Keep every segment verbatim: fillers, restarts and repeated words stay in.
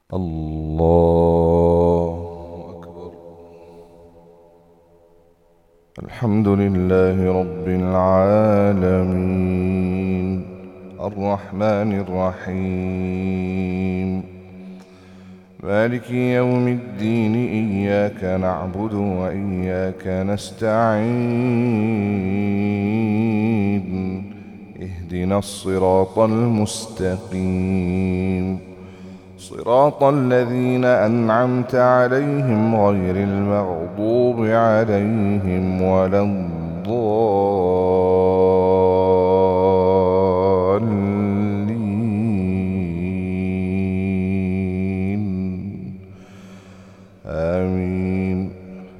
الله أكبر. الحمد لله رب العالمين الرحمن الرحيم مالك يوم الدين إياك نعبد وإياك نستعين اهدنا الصراط المستقيم صراط الذين أنعمت عليهم غير المغضوب عليهم ولا الضالين آمين.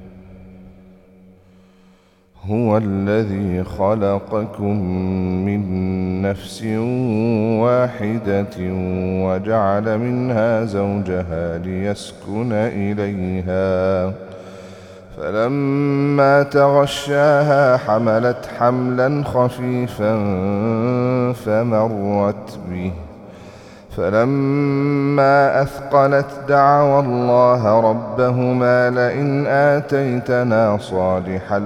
هو الذي خلقكم من نفس واحدة وجعل منها زوجها ليسكن إليها فلما تغشاها حملت حملا خفيفا فمرت به فلما أثقلت دعوا الله ربهما لئن آتيتنا صالحا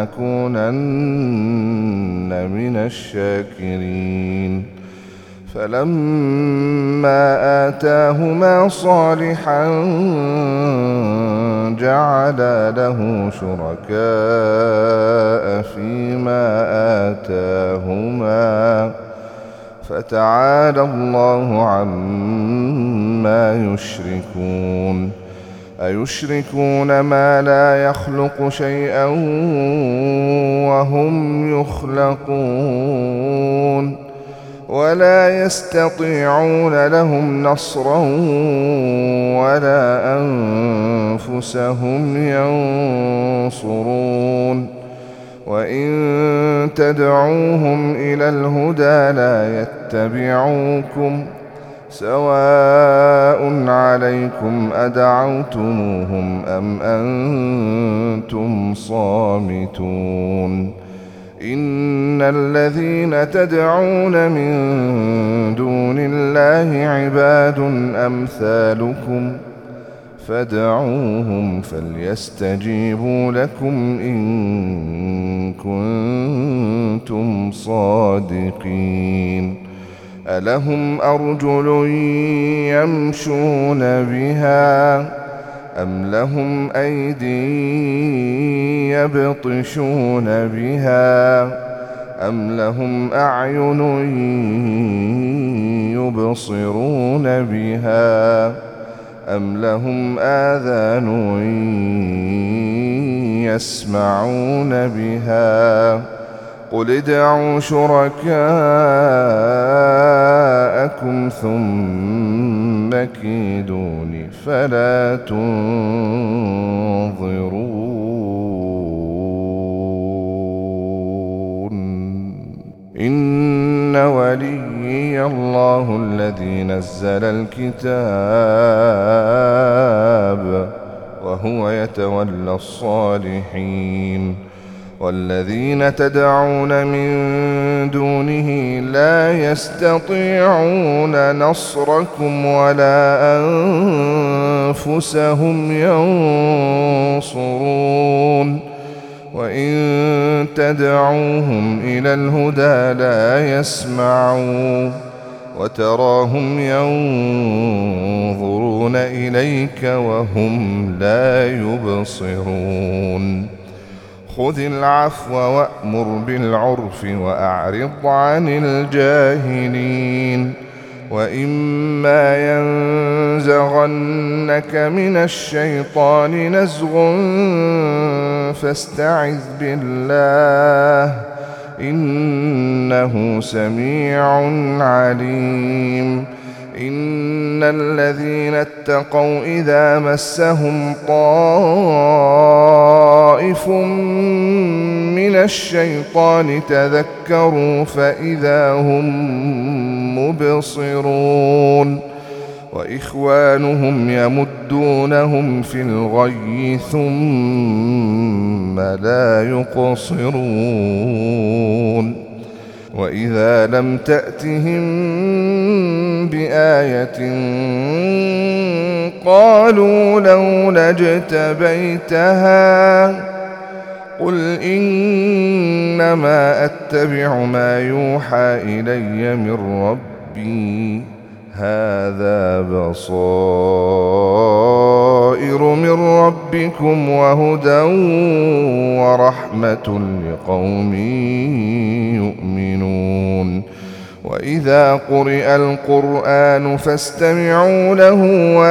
لنكونن من الشاكرين فلما آتاهما صالحا جعلا له شركاء فيما آتاهما فتعالى الله عما يشركون أيشركون ما لا يخلق شيئا وهم يخلقون ولا يستطيعون لهم نصرا ولا أنفسهم ينصرون وإن تدعوهم إلى الهدى لا يتبعوكم سواء عليكم أدعوتموهم أم أنتم صامتون إن الذين تدعون من دون الله عباد أمثالكم فادعوهم فليستجيبوا لكم إن كنتم صادقين ألهم أرجل يمشون بها أم لهم أيدي يبطشون بها أم لهم أعين يبصرون بها أم لهم آذان يسمعون بها قل ادعوا شركاءكم ثم كيدون فلا تنظرون إن وليي الله الذي نزل الكتاب وهو يتولى الصالحين والذين تدعون من دونه لا يستطيعون نصركم ولا أنفسهم ينصرون وإن تدعوهم إلى الهدى لا يسمعون وتراهم ينظرون إليك وهم لا يبصرون خذ العفو وأمر بالعرف وأعرض عن الجاهلين وإما ينزغنك من الشيطان نزغ فاستعذ بالله إنه سميع عليم إن الذين اتقوا إذا مسهم طائف من الشيطان تذكروا فإذا هم مبصرون وإخوانهم يمدونهم في الغي ثم لا يقصرون وإذا لم تأتهم بآية قالوا لولا اجتبيتها قل إنما أتبع ما يوحى إلي من ربي هذا بصائر من ربكم وهدى ورحمة لقوم يؤمنون وإذا قرئ القرآن فاستمعوا له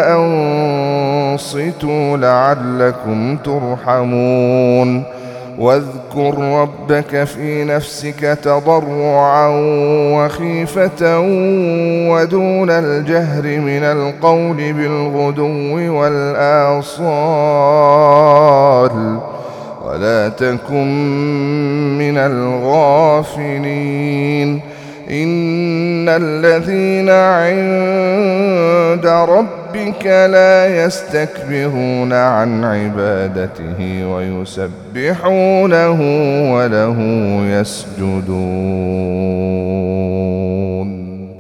وأنصتوا لعلكم ترحمون واذكر ربك في نفسك تضرعا وخيفة ودون الجهر من القول بالغدو والآصال ولا تكن من الغافلين إن الذين عند ربك لا يستكبرون عن عبادته ويسبحونه وله يسجدون.